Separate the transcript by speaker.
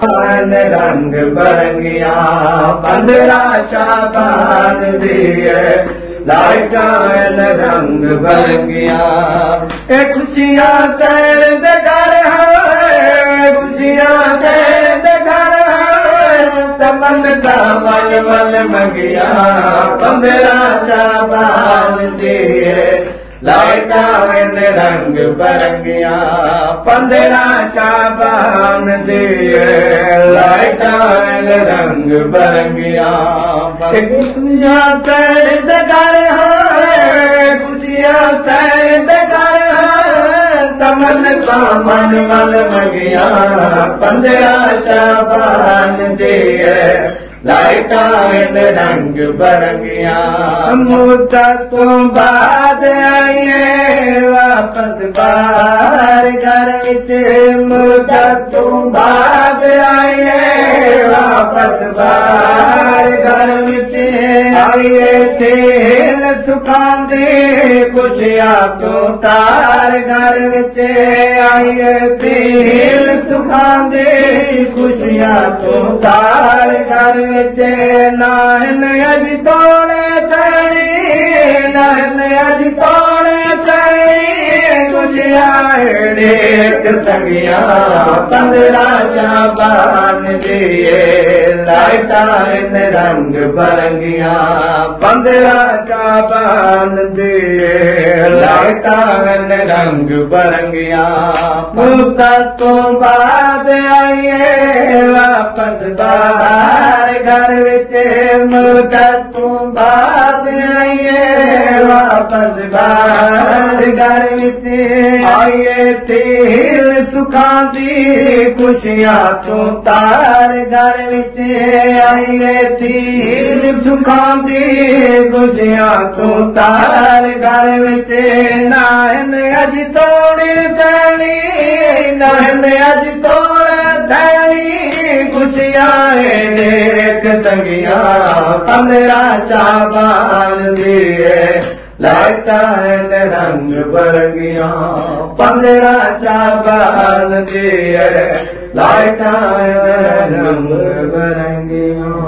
Speaker 1: रंग बरंगिया 15 शाबान दिए लाइटा रंग बरंगिया खुशियां सैर दे घर है खुशियां सैर दे घर है तमन का मल मल मंगिया 15 शाबान दिए लाइटा रंग बरंगिया 15 शाबान दिए लाइटा रंग बरंगिया खुशियां सैर दे घर है खुशियां सैर दे घर है तमन का मन मल मंगिया 15 शाबान दिए लाइटा रंग बरंगिया मुद्दतों बाद आइए वापस बाहर घर विच मुद्दतों बाद आइए वापस बाहर घर विच आइए तेल सुखांदे खुशियां तो तार घर विच आइए तेल सुखांदे खुशियां तो तार घर नाहन अज तोड़े सही नाहन अज तोड़े सही गुजिया देख सगिया 15 शाबान दिए लाइटा रंग बरंगिया 15 शाबान दिए लाइटा रंग बरंगिया मुद्दतों बाद आइए वापस बाहर घर विच मुद्दतों बाद आइए वापस बाहर घर विच आइए तेल सुखांदी खुशियां तो तार घर विच आइए तेल सुखांदी खुशियां तो तार घर विच नाहन अज तोड़े सैनी नाहन अज तोड़े सैनी खुशियां देख सगिया 15 शाबान दिए लाइटा रंग बरंगिया 15 शाबान दिए लाइटा रंग बरंगिया